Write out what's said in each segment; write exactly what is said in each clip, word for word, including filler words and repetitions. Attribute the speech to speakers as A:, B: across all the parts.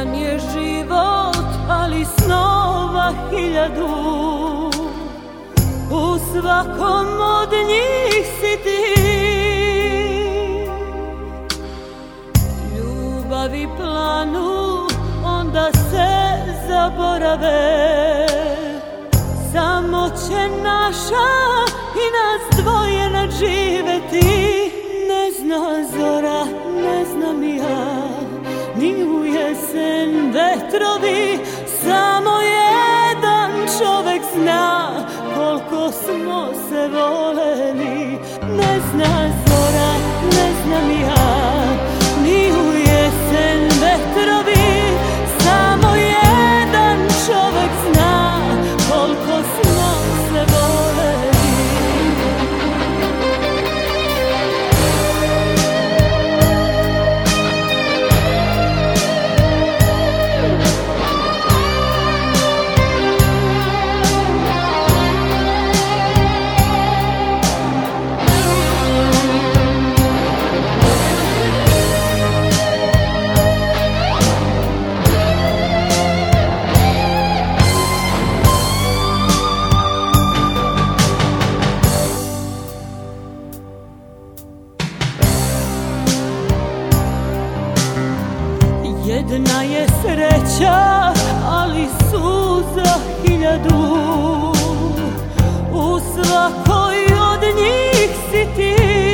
A: Jedan je život, ali snova hiljadu. U svakom od njih si ti. Ljubavi planu, onda se zaborave. Samo će naša i nas dvoje nadživeti. Ne zna zora, ne znam i ja, ni u jesen vetrovi. Samo jedan čovek zna koliko smo se voleli. Ne zna zora, ne znam i ja, ni u jesen vetrovi. Samo jedan čovek zna koliko smo se voleli. Jedna je sreća, ali suza hiljadu. U svakoj od njih si ti.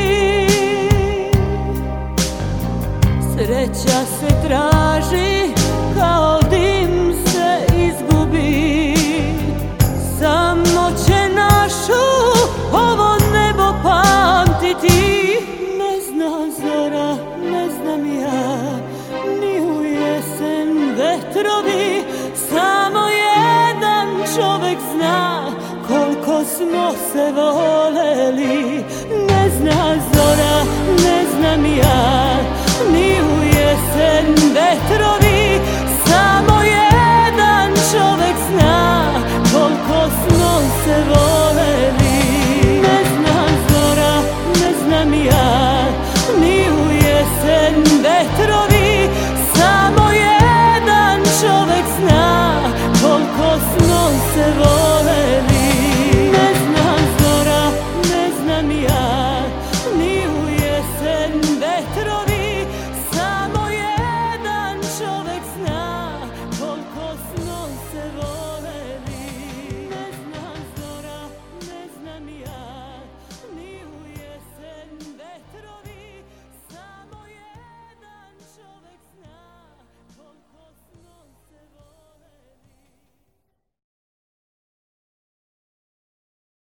A: Sreća se traži, kao dim se izgubi. Samo će našu ovo nebo pamtiti. Ne zna zora, ne znam ja, ni u jesen vetrovi. Samo jedan čovek zna koliko smo se voleli. Ne zna zora, ne znam ja, ni u jesen vetrovi. Samo jedan čovek zna koliko smo se voleli. Ne zna zora, ne znam ja, ni u jesen vetrovi. Samo jedan čovek zna koliko smo se voleli.